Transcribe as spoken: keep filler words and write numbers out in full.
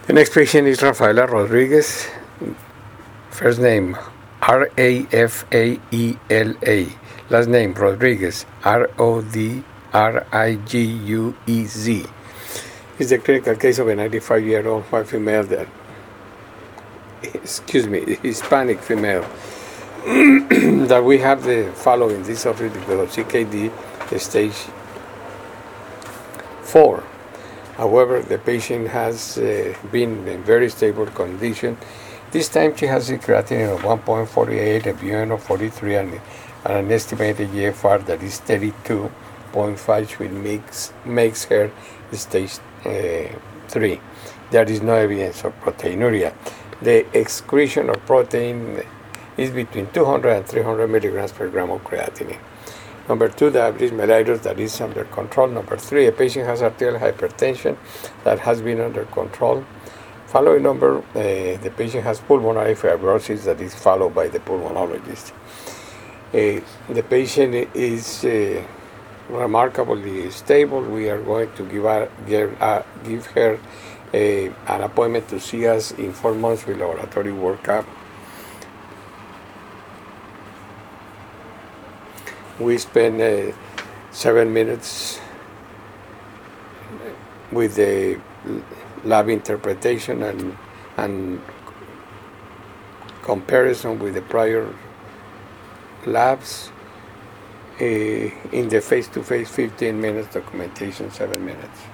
The next patient is Rafaela Rodriguez. First name R A F A E L A. Last name Rodriguez, R O D R I G U E Z. Is the clinical case of a ninety-five-year-old white female that, excuse me, Hispanic female that we have the following this office because of C K D stage four. However, the patient has uh, been in very stable condition. This time she has a creatinine of one point four eight, a B U N of forty-three, and, and an estimated G F R that is thirty-two point five, which makes, makes her stage uh, three. There is no evidence of proteinuria. The excretion of protein is between two hundred and three hundred milligrams per gram of creatinine. Number two, diabetes mellitus that is under control. Number three, a patient has arterial hypertension that has been under control. Following number, uh, the patient has pulmonary fibrosis that is followed by the pulmonologist. Uh, the patient is uh, remarkably stable. We are going to give her, give, uh, give her a, an appointment to see us in four months with laboratory workup. We spend uh, seven minutes with the lab interpretation and, and comparison with the prior labs. Uh, in the face-to-face, fifteen minutes, documentation, seven minutes.